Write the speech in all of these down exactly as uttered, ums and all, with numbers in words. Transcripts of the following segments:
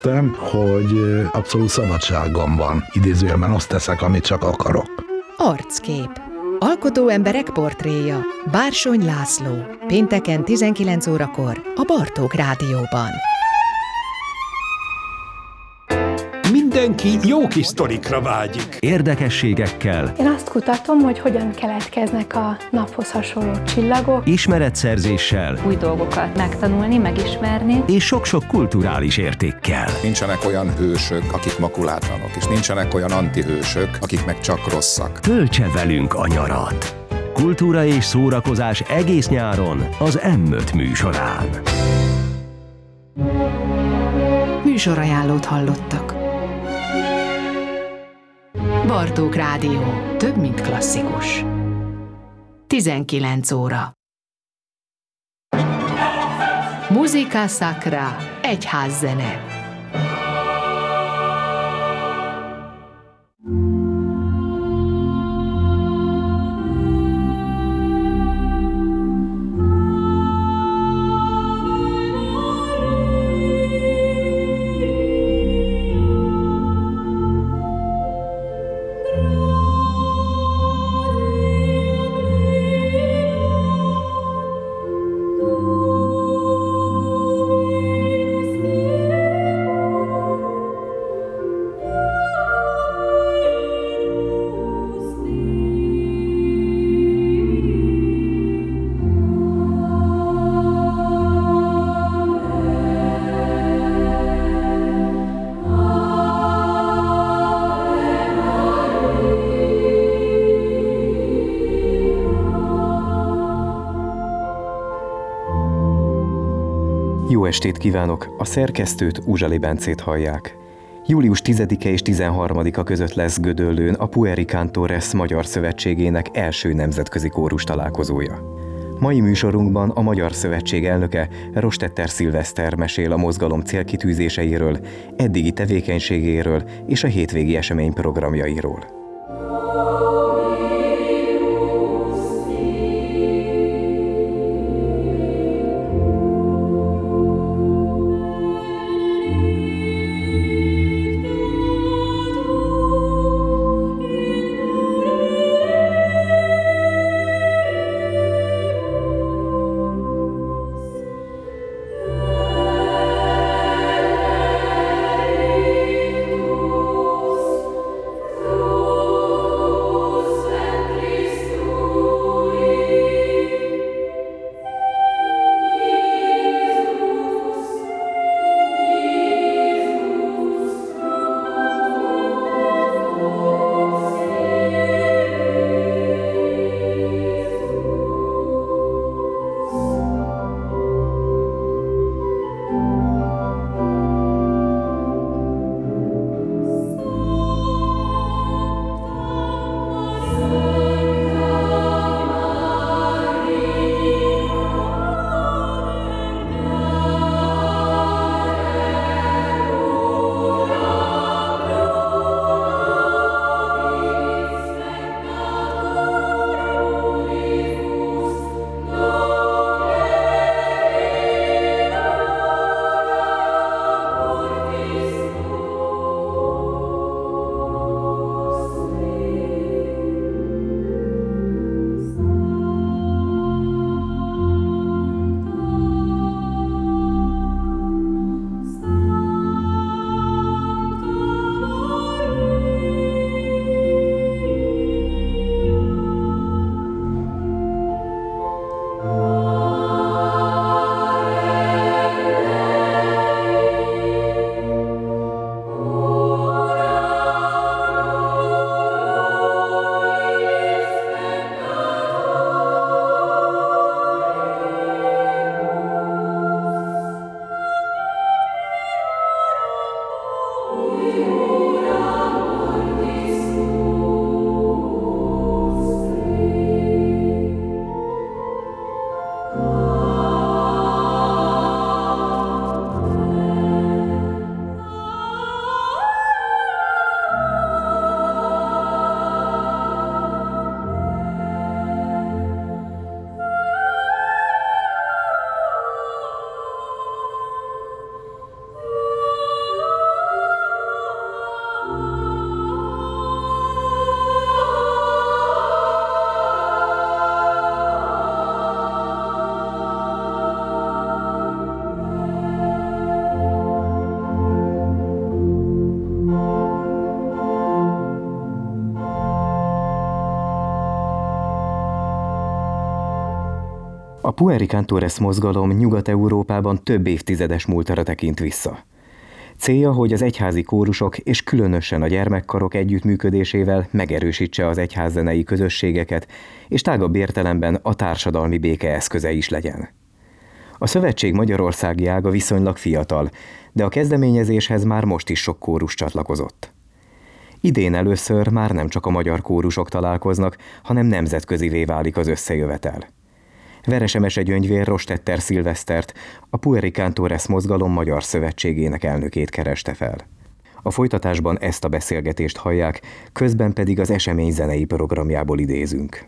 éreztem, hogy abszolút szabadságom van. Idézőjelben azt teszek, amit csak akarok. Arckép. Alkotó emberek portréja. Bársony László. Pénteken tizenkilenc órakor a Bartók Rádióban. Mindenki jó kis sztorikra vágyik. Érdekességekkel. Én azt kutatom, hogy hogyan keletkeznek a naphoz hasonló csillagok. Ismeretszerzéssel. Új dolgokat megtanulni, megismerni. És sok-sok kulturális értékkel. Nincsenek olyan hősök, akik makulátlanok, és nincsenek olyan antihősök, akik meg csak rosszak. Töltse velünk a nyarat. Kultúra és szórakozás egész nyáron az em öt műsorán. Műsorajánlót hallottak. Bartók Rádió. Több, mint klasszikus. tizenkilenc óra. Musica Sacra. Egyházzene. Jó estét kívánok! A szerkesztőt, Uzsali Bencét hallják. július tizedike és tizenharmadika között lesz Gödöllőn a Pueri Cantores Magyar Szövetségének első nemzetközi kórus találkozója. Mai műsorunkban a Magyar Szövetség elnöke, Rostetter Szilveszter mesél a mozgalom célkitűzéseiről, eddigi tevékenységéről és a hétvégi esemény programjairól. A Pueri Cantores mozgalom Nyugat-Európában több évtizedes múltra tekint vissza. Célja, hogy az egyházi kórusok és különösen a gyermekkarok együttműködésével megerősítse az egyházzenei közösségeket, és tágabb értelemben a társadalmi béke eszköze is legyen. A szövetség magyarországi ága viszonylag fiatal, de a kezdeményezéshez már most is sok kórus csatlakozott. Idén először már nem csak a magyar kórusok találkoznak, hanem nemzetközivé válik az összejövetel. Veresemese Gyöngyvér Rostetter Szilvesztert, a Pueri Cantores mozgalom magyar szövetségének elnökét kereste fel. A folytatásban ezt a beszélgetést hallják, közben pedig az esemény zenei programjából idézünk.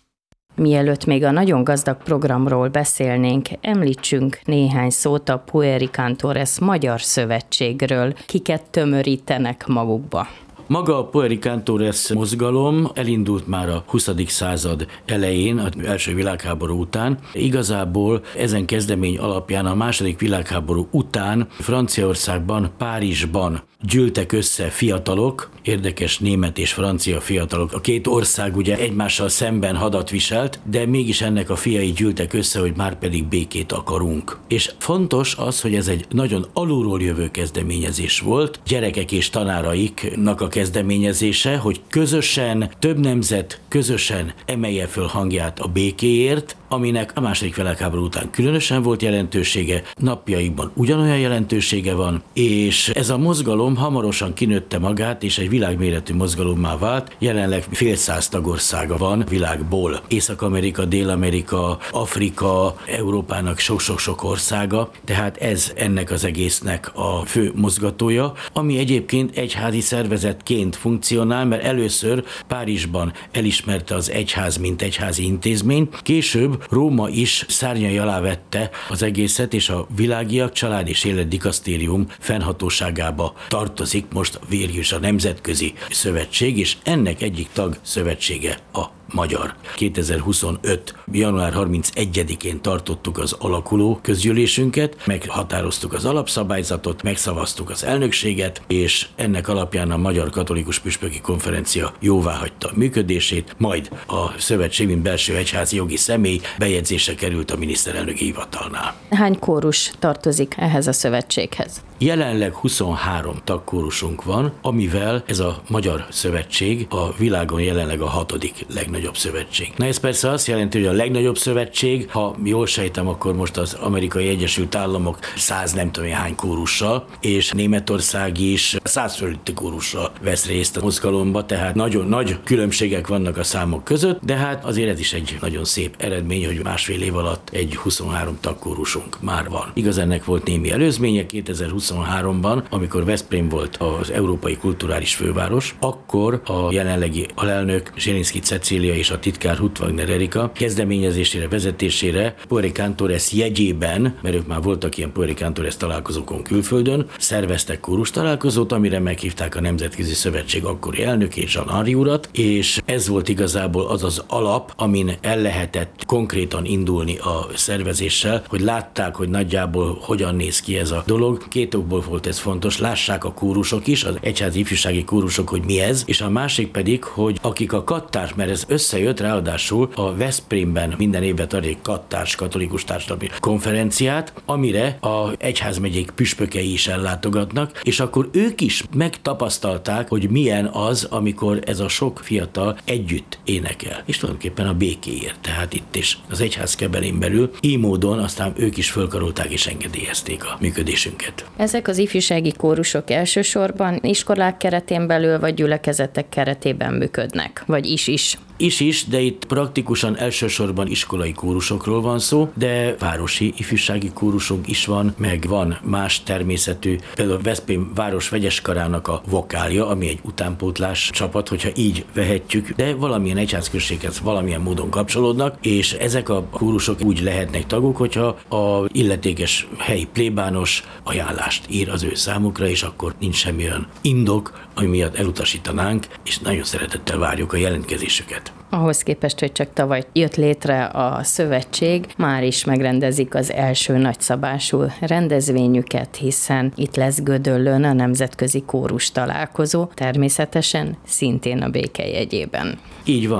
Mielőtt még a nagyon gazdag programról beszélnénk, említsünk néhány szót a Pueri Cantores Magyar Szövetségről, kiket tömörítenek magukba. Maga a Pueri Cantores mozgalom elindult már a huszadik század elején, az első világháború után. Igazából ezen kezdemény alapján a második világháború után Franciaországban, Párizsban gyűltek össze fiatalok, érdekes német és francia fiatalok. A két ország ugye egymással szemben hadat viselt, de mégis ennek a fiai gyűltek össze, hogy már pedig békét akarunk. És fontos az, hogy ez egy nagyon alulról jövő kezdeményezés volt, gyerekek és tanáraiknak a kezdeményezése, hogy közösen, több nemzet közösen emelje föl hangját a békéért, aminek a második világháború után különösen volt jelentősége, napjaikban ugyanolyan jelentősége van, és ez a mozgalom hamarosan kinőtte magát, és egy világméretű mozgalommá vált. Jelenleg fél száz tagországa van világból. Észak-Amerika, Dél-Amerika, Afrika, Európának sok-sok-sok országa, tehát ez ennek az egésznek a fő mozgatója, ami egyébként egyházi szervezetként funkcionál, mert először Párizsban elismerte az egyház, mint egyházi intézmény, később Róma is szárnyai alá vette az egészet, és a Világiak Család és Élet Dikasztérium fennhatóságába tartozik most végül is a Nemzetközi Szövetség, és ennek egyik tag szövetsége a magyar. kétezer-huszonöt. január harmincegyedikén tartottuk az alakuló közgyűlésünket, meghatároztuk az alapszabályzatot, megszavaztuk az elnökséget, és ennek alapján a Magyar Katolikus Püspöki Konferencia jóváhagyta a működését, majd a szövetség, mint belső egyházi jogi személy bejegyzése került a miniszterelnöki hivatalnál. Hány kórus tartozik ehhez a szövetséghez? Jelenleg huszonhárom tagkórusunk van, amivel ez a Magyar Szövetség a világon jelenleg a hatodik legnagyobb szövetség. Na ez persze azt jelenti, hogy a legnagyobb szövetség, ha jól sejtem, akkor most az Amerikai Egyesült Államok száz nem tudom hány kórussal, és Németország is száz fölötti kórussal vesz részt a mozgalomba, tehát nagyon nagy különbségek vannak a számok között, de hát azért ez is egy nagyon szép eredmény, hogy másfél év alatt egy huszonhárom tagkórusunk már van. Igaz, ennek volt némi előzménye, kétezer-huszonháromban, amikor Veszprém volt az európai kulturális főváros, akkor a jelenlegi alelnök Zsilinszky Cecília és a titkár Huth Wagner Erika kezdeményezésére, vezetésére Pueri Cantores jegyében, mert ők már voltak ilyen Pueri Cantores találkozókon külföldön, szerveztek kórus találkozót, amire meghívták a Nemzetközi Szövetség akkori elnökét, Jean Henri urat, és ez volt igazából az az alap, amin el lehetett konkrétan indulni a szervezéssel, hogy látták, hogy nagyjából hogyan néz ki ez a dolog. Két okból volt ez fontos, lássák a kórusok is, az egyházi ifjúsági kórusok, hogy mi ez, és a másik pedig, hogy akik a kattárs, mert ez összejött, ráadásul a Veszprémben minden évben tart egy kattárs katolikus társadalmi konferenciát, amire a egyházmegyék püspökei is ellátogatnak, és akkor ők is megtapasztalták, hogy milyen az, amikor ez a sok fiatal együtt énekel. És tulajdonképpen a békéért, tehát itt is az egyház kebelén belül, így módon aztán ők is fölkarolták és engedélyezték a működésünket. Ezek az ifjúsági kórusok elsősorban iskolák keretén belül vagy gyülekezetek keretében működnek, vagy is-is? Is-is, de itt praktikusan elsősorban iskolai kórusokról van szó, de városi ifjúsági kórusunk is van, meg van más természetű, például Veszprém város vegyeskarának a vokálja, ami egy utánpótlás csapat, hogyha így vehetjük, de valamilyen egyházközséghez valamilyen módon kapcsolódnak, és ezek a kórusok úgy lehetnek tagok, hogyha a illetékes helyi plébános ajánlást ír az ő számukra, és akkor nincs semmi olyan indok, ami miatt elutasítanánk, és nagyon szeretettel várjuk a jelentkezésüket. Ahhoz képest, hogy csak tavaly jött létre a szövetség, már is megrendezik az első nagyszabású rendezvényüket, hiszen itt lesz Gödöllőn a Nemzetközi Kórus találkozó, természetesen szintén a béke jegyében. Így van.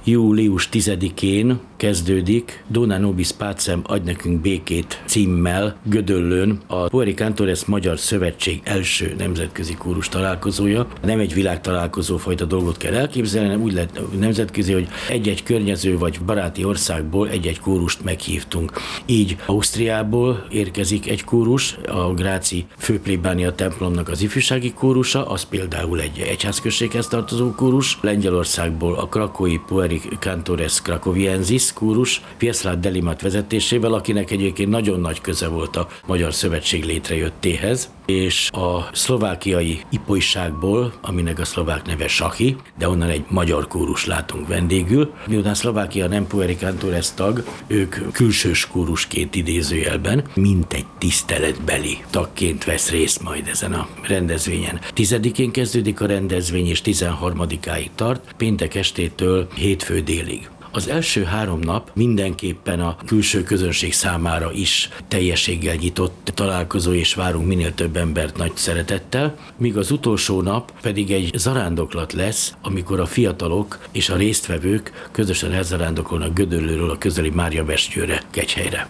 július tizedikén kezdődik Dona Nobis Pacem, adj nekünk békét címmel Gödöllőn a Pueri Cantores Magyar Szövetség első nemzetközi kórus találkozója. Nem egy világtalálkozó fajta dolgot kell elképzelni, hanem úgy lett nemzetközi, hogy egy-egy környező vagy baráti országból egy-egy kórust meghívtunk. Így Ausztriából érkezik egy kórus, a gráci főplébánia templomnak az ifjúsági kórusa, az például egy egyházközséghez tartozó kórus. Lengyelországból a krakói Pueri Cantores Cracoviensis kórus, Vieslav Delimat vezetésével, akinek egyébként nagyon nagy köze volt a Magyar Szövetség létrejöttéhez, és a szlovákiai Ipolyságból, aminek a szlovák neve Sachi, de onnan egy magyar kórus látunk vendégül. Miután Szlovákia nem Pueri Cantores tag, ők külsős kórusként idézőjelben, mint egy tiszteletbeli tagként vesz részt majd ezen a rendezvényen. Tizedikén kezdődik a rendezvény, és tizenharmadikáig tart, péntek estétől hétfő délig. Az első három nap mindenképpen a külső közönség számára is teljességgel nyitott találkozó, és várunk minél több embert nagy szeretettel, míg az utolsó nap pedig egy zarándoklat lesz, amikor a fiatalok és a résztvevők közösen elzarándokolnak Gödöllőről a közeli Máriabestyőre, Kegyhelyre.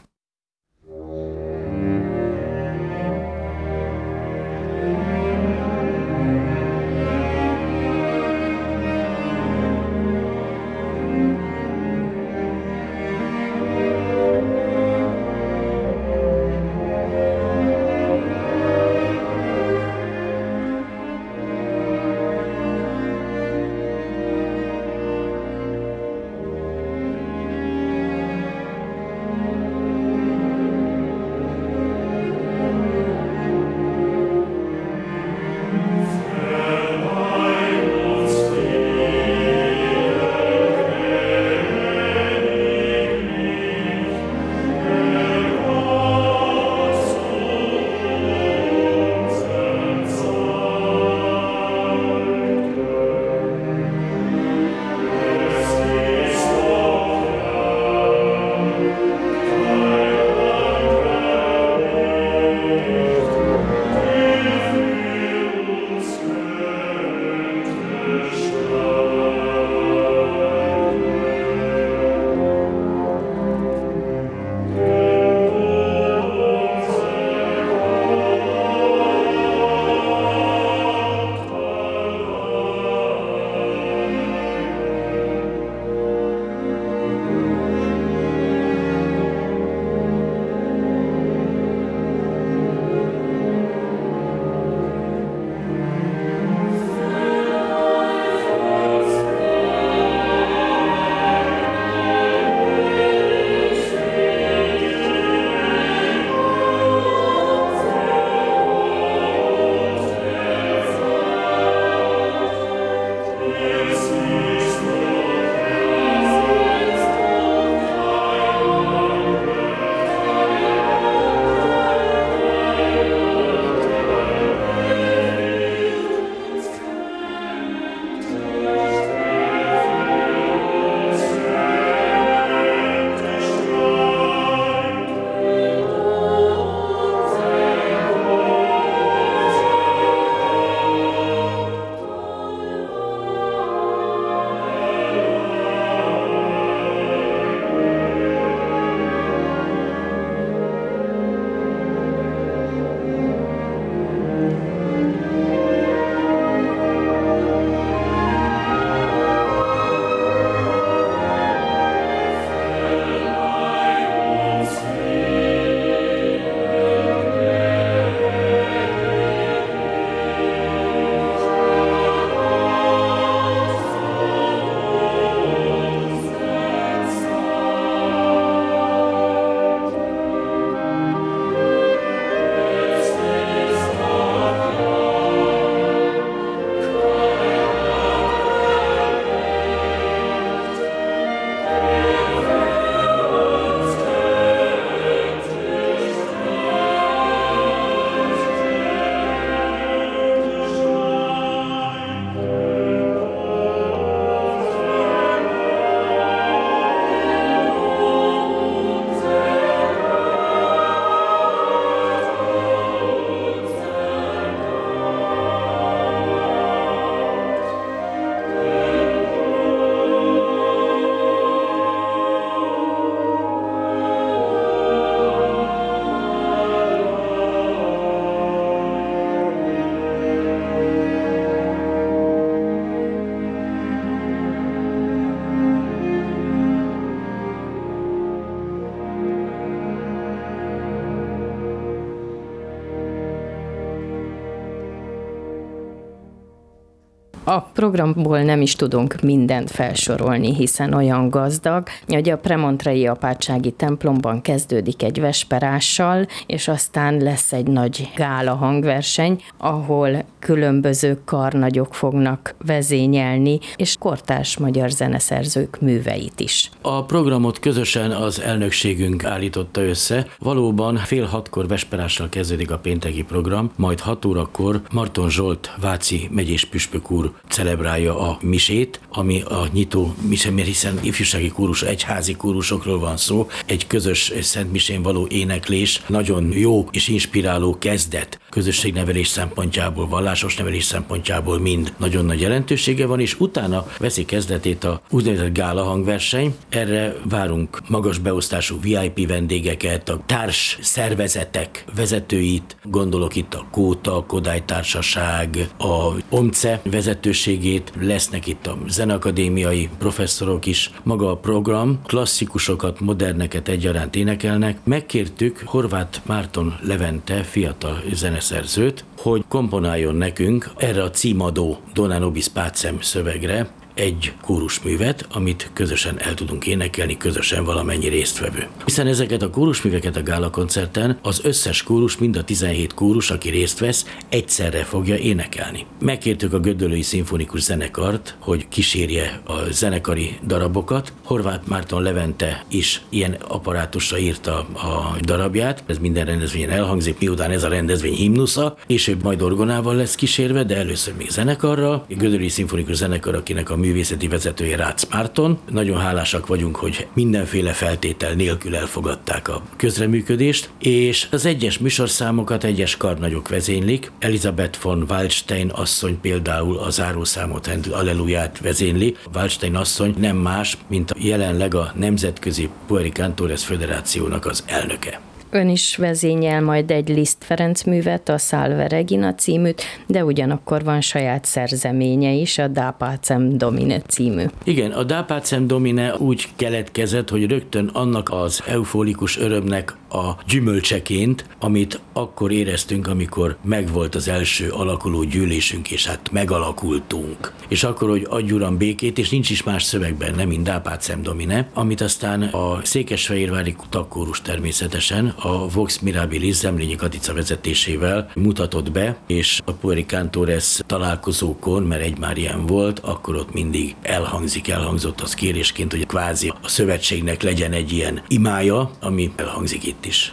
A programból nem is tudunk mindent felsorolni, hiszen olyan gazdag, hogy a premontrai apátsági templomban kezdődik egy vesperással, és aztán lesz egy nagy gála hangverseny, ahol különböző karnagyok fognak vezényelni, és kortárs magyar zeneszerzők műveit is. A programot közösen az elnökségünk állította össze. Valóban fél hatkor vesperással kezdődik a pénteki program, majd hat órakor Marton Zsolt váci megyés püspök úr celebrálja a misét, ami a nyitó mise, mert hiszen ifjúsági kórus, egyházi kórusokról van szó, egy közös szentmisén való éneklés, nagyon jó és inspiráló kezdet, közösségnevelés szempontjából, vallásos nevelés szempontjából mind nagyon nagy jelentősége van, és utána veszi kezdetét a úgynevezett gála hangverseny. Erre várunk magas beosztású vé i pé vendégeket, a társ szervezetek vezetőit, gondolok itt a Kóta, a Kodály Társaság, a OMCE vezetőségét, lesznek itt a zeneakadémiai professzorok is. Maga a program klasszikusokat, moderneket egyaránt énekelnek. Megkértük Horváth Márton Levente fiatal zeneszerzőt, hogy komponáljon nekünk erre a címadó Dona Nobis Pacem szövegre egy kórusművet, amit közösen el tudunk énekelni, közösen valamennyi résztvevő. Hiszen ezeket a kórusműveket a gála koncerten az összes kórus, mind a tizenhét kórus, aki részt vesz, egyszerre fogja énekelni. Megkértük a Gödöllői Szimfonikus Zenekart, hogy kísérje a zenekari darabokat. Horváth Márton Levente is ilyen apparátusra írta a darabját. Ez minden rendezvényen elhangzik, miután ez a rendezvény himnusza, és ő majd orgonával lesz kísérve, de először még zenekarra. A Gödöllői Szimfonikus Zenekar, akinek a művészeti vezetője Rácz Márton. Nagyon hálásak vagyunk, hogy mindenféle feltétel nélkül elfogadták a közreműködést, és az egyes műsorszámokat egyes karnagyok vezénylik. Elisabeth von Waldstein asszony például a zárószámot, Alleluját vezényli. Waldstein asszony nem más, mint jelenleg a Nemzetközi Pueri Cantores Föderációnak az elnöke. Ön is vezényel majd egy Liszt Ferenc művet, a Salve Regina címűt, de ugyanakkor van saját szerzeménye is, a Da Pacem Domine című. Igen, a Da Pacem Domine úgy keletkezett, hogy rögtön annak az euforikus örömnek a gyümölcseként, amit akkor éreztünk, amikor megvolt az első alakuló gyűlésünk, és hát megalakultunk. És akkor, hogy adj Uram békét, és nincs is más szövegben, nem mint Da Pacem Domine, amit aztán a székesfehérvári takkórus természetesen a Vox Mirabilis Zemlényi Katica vezetésével mutatott be, és a Pueri Cantores találkozókon, mert egy már ilyen volt, akkor ott mindig elhangzik, elhangzott az kérésként, hogy kvázi a szövetségnek legyen egy ilyen imája, ami elhangzik itt is.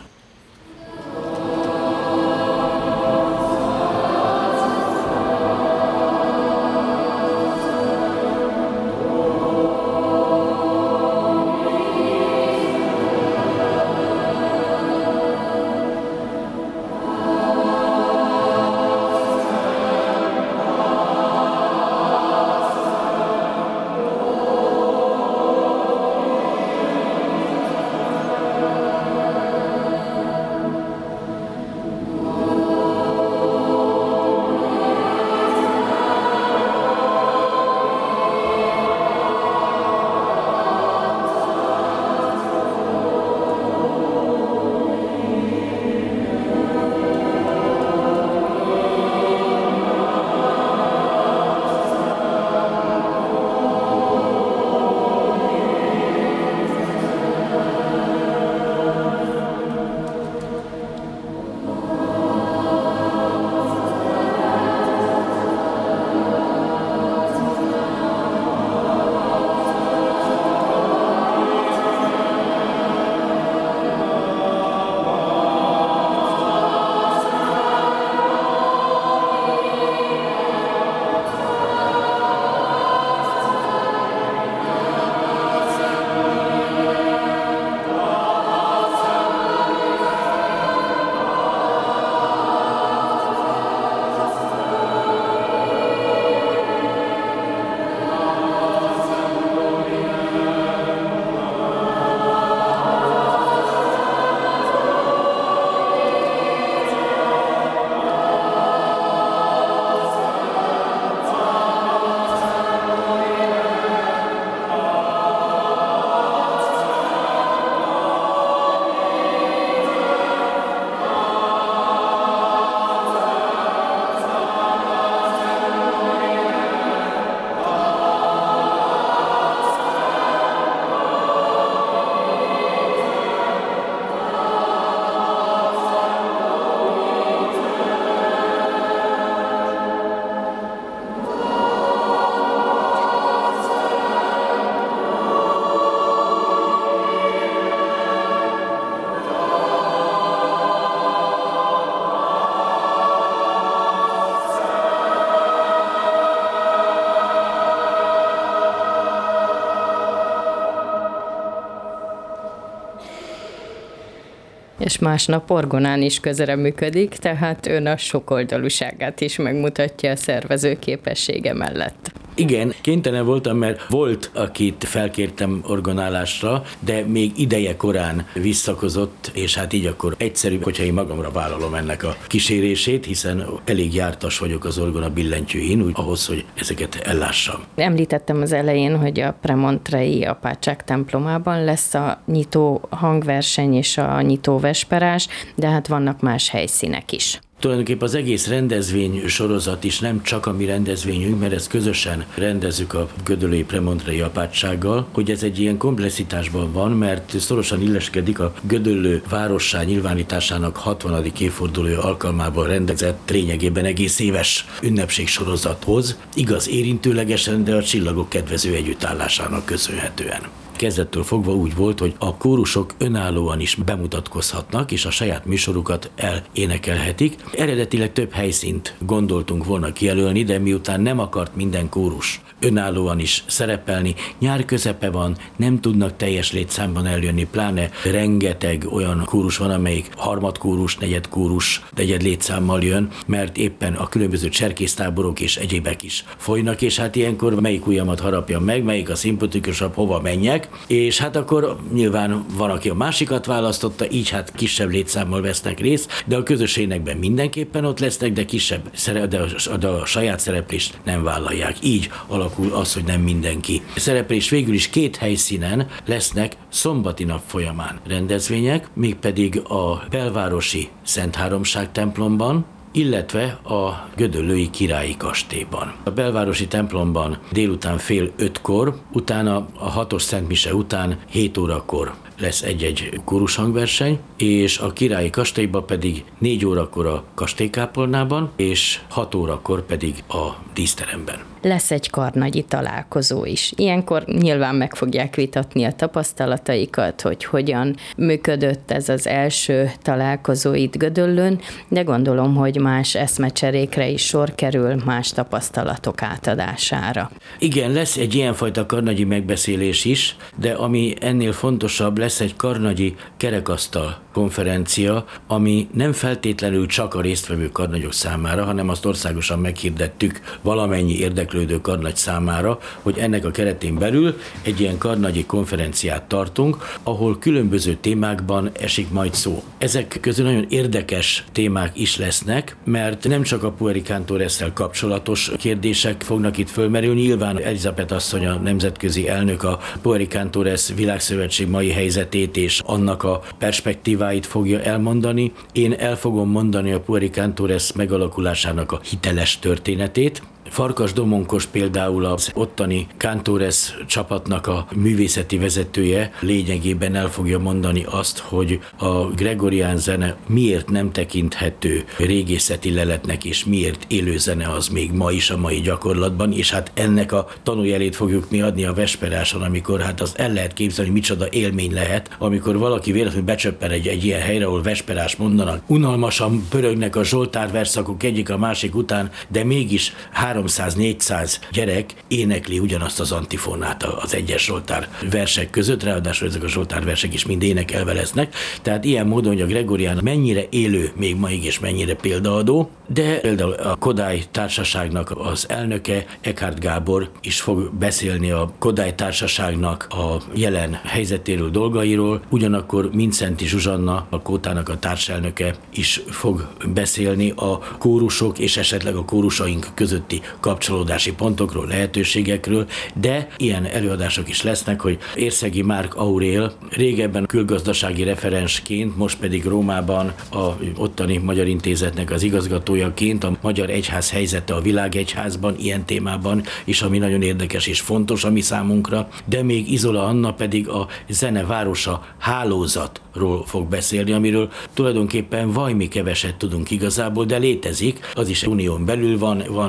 és másnap orgonán is közreműködik, tehát ön a sokoldalúságát is megmutatja a szervező képessége mellett. Igen, kénytelen voltam, mert volt, akit felkértem orgonálásra, de még ideje korán visszakozott, és hát így akkor egyszerűbb, hogyha én magamra vállalom ennek a kísérését, hiszen elég jártas vagyok az orgona billentyűin, úgy ahhoz, hogy ezeket ellássam. Említettem az elején, hogy a premontrei apátság templomában lesz a nyitó hangverseny és a nyitó vesperás, de hát vannak más helyszínek is. Tulajdonképpen az egész rendezvény sorozat is nem csak a mi rendezvényünk, mert ezt közösen rendezzük a gödöllői premontrei apátsággal, hogy ez egy ilyen komplexitásban van, mert szorosan illeskedik a Gödöllő várossá nyilvánításának hatvanadik évfordulója alkalmából rendezett lényegében egész éves ünnepségsorozathoz, igaz érintőlegesen, de a csillagok kedvező együttállásának köszönhetően. Kezdettől fogva úgy volt, hogy a kórusok önállóan is bemutatkozhatnak, és a saját műsorukat elénekelhetik. Eredetileg több helyszínt gondoltunk volna kijelölni, de miután nem akart minden kórus önállóan is szerepelni, nyár közepe van, nem tudnak teljes létszámban eljönni, pláne rengeteg olyan kórus van, amelyik harmadkórus, negyedkórus, negyed létszámmal jön, mert éppen a különböző cserkésztáborok és egyébek is folynak, és hát ilyenkor melyik ujjamat harapjam meg, melyik a szimpatikusabb, hova menjek, és hát akkor nyilván van, aki a másikat választotta, így hát kisebb létszámmal vesznek részt, de a közös énekben mindenképpen ott lesznek, de kisebb, de a, de a saját szereplést nem vállalják. Így alakul az, hogy nem mindenki szerepel, és végül is két helyszínen lesznek szombati nap folyamán rendezvények, mégpedig a belvárosi Szent Háromság templomban, illetve a gödöllői királyi kastélyban. A belvárosi templomban délután fél ötkor, utána a hatos szentmise után hét órakor lesz egy-egy kórushangverseny, és a királyi kastélyban pedig négy órakor a kastélykápolnában, és hat órakor pedig a díszteremben. Lesz egy karnagyi találkozó is. Ilyenkor nyilván meg fogják vitatni a tapasztalataikat, hogy hogyan működött ez az első találkozó itt Gödöllőn, de gondolom, hogy más eszmecserékre is sor kerül, más tapasztalatok átadására. Igen, lesz egy ilyenfajta karnagyi megbeszélés is, de ami ennél fontosabb, lesz egy karnagyi kerekasztal konferencia, ami nem feltétlenül csak a résztvevő karnagyok számára, hanem azt országosan meghirdettük valamennyi érdeklődő karnagy számára, hogy ennek a keretén belül egy ilyen karnagyi konferenciát tartunk, ahol különböző témákban esik majd szó. Ezek közül nagyon érdekes témák is lesznek, mert nem csak a Pueri Cantores-szel kapcsolatos kérdések fognak itt fölmerülni, nyilván Elizabeth asszony, a nemzetközi elnök a Pueri Cantores világszövetség mai helyzetét és annak a perspektíváit fogja elmondani. Én el fogom mondani a Pueri Cantores megalakulásának a hiteles történetét. Farkas Domonkos például az ottani Cantores csapatnak a művészeti vezetője lényegében el fogja mondani azt, hogy a gregorián zene miért nem tekinthető régészeti leletnek, és miért élő zene az még ma is a mai gyakorlatban, és hát ennek a tanújelét fogjuk mi adni a vesperáson, amikor hát az el lehet képzelni, micsoda élmény lehet, amikor valaki véletlenül becsöppen egy, egy ilyen helyre, ahol vesperás mondanak. Unalmasan pörögnek a Zsoltár verszakok egyik a másik után, de mégis háromszáz-négyszáz gyerek énekli ugyanazt az antifonát az egyes Zsoltár versek között, ráadásul ezek a Zsoltár versek is mind énekelve lesznek, tehát ilyen módon, hogy a gregorián mennyire élő még maig és mennyire példaadó, de például a Kodály Társaságnak az elnöke, Eckhard Gábor is fog beszélni a Kodály Társaságnak a jelen helyzetéről, dolgairól, ugyanakkor Mindszenty Zsuzsanna, a Kótának a társelnöke is fog beszélni a kórusok és esetleg a kórusaink közötti kapcsolódási pontokról, lehetőségekről, de ilyen előadások is lesznek, hogy Érszegi Márk Aurél régebben külgazdasági referensként, most pedig Rómában a ottani Magyar Intézetnek az igazgatójaként a magyar egyház helyzete a világegyházban, ilyen témában is, ami nagyon érdekes és fontos a mi számunkra, de még Izola Anna pedig a zene városa hálózatról fog beszélni, amiről tulajdonképpen vajmi keveset tudunk igazából, de létezik, az is unión belül van, van vagy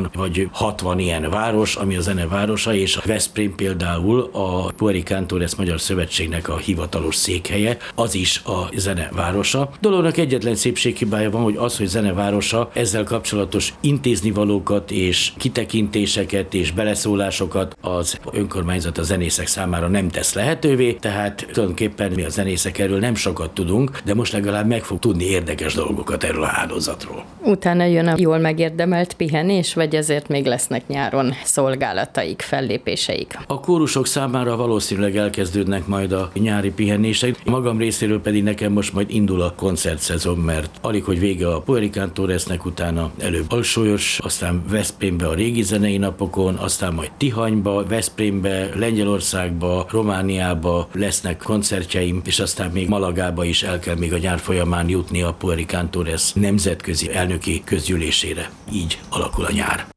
hogy hatvan ilyen város, ami a zene városa, és a Veszprém például a Pueri Cantores Magyar Szövetségnek a hivatalos székhelye, az is a zene városa. Dolognak egyetlen szépséghibája van, hogy az, hogy zene városa, ezzel kapcsolatos intéznivalókat és kitekintéseket és beleszólásokat az önkormányzat a zenészek számára nem tesz lehetővé, tehát tulajdonképpen mi a zenészek erről nem sokat tudunk, de most legalább meg fog tudni érdekes dolgokat erről a hálózatról. Utána jön a jól megérdemelt pihenés, vagy ezért még lesznek nyáron szolgálataik, fellépéseik? A kórusok számára valószínűleg elkezdődnek majd a nyári pihenések, magam részéről pedig nekem most majd indul a koncertszezon, mert alig, hogy vége a Pueri Cantoresnek, utána előbb Alsólyos, aztán Veszprémbe a régi zenei napokon, aztán majd Tihanyba, Veszprémbe, Lengyelországba, Romániába lesznek koncertjeim, és aztán még Malagába is el kell még a nyár folyamán jutni a Pueri Cantores nemzetközi elnöki közgyűlésére. Így alakul a nyár.